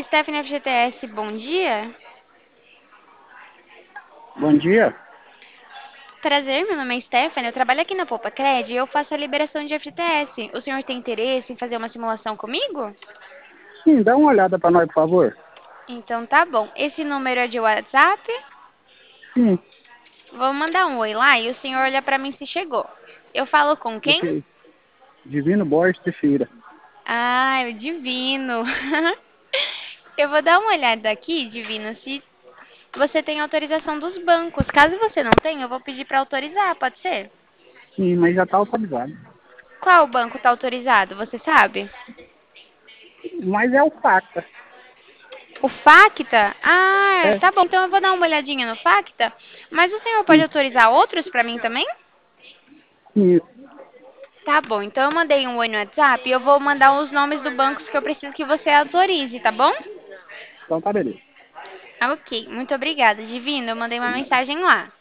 Stephanie FGTS, bom dia. Bom dia. Prazer, meu nome é Stephanie, eu trabalho aqui na Poupa Cred e eu faço a liberação de FGTS. O senhor tem interesse em fazer uma simulação comigo? Sim, dá uma olhada para nós, por favor. Então tá bom. Esse número é de WhatsApp? Sim, Vou mandar um oi lá e o senhor olha pra mim se chegou. Eu falo com quem? ok. Divino Borges Teixeira. Ah, o Divino. Eu vou dar uma olhada aqui, Divino, se você tem autorização dos bancos. Caso você não tenha, eu vou pedir pra autorizar, pode ser? Sim, mas já está autorizado. Qual banco tá autorizado, você sabe? Mas é o Facta. O Facta? Ah, É, tá bom. Então eu vou dar uma olhadinha no Facta. Mas o senhor pode sim, autorizar outros pra mim também? sim. Tá bom. Então eu mandei um oi no WhatsApp e eu vou mandar os nomes do bancos que eu preciso que você autorize, tá bom? Então tá beleza. Ah, ok. Muito obrigada, Divino. Eu mandei uma mensagem lá.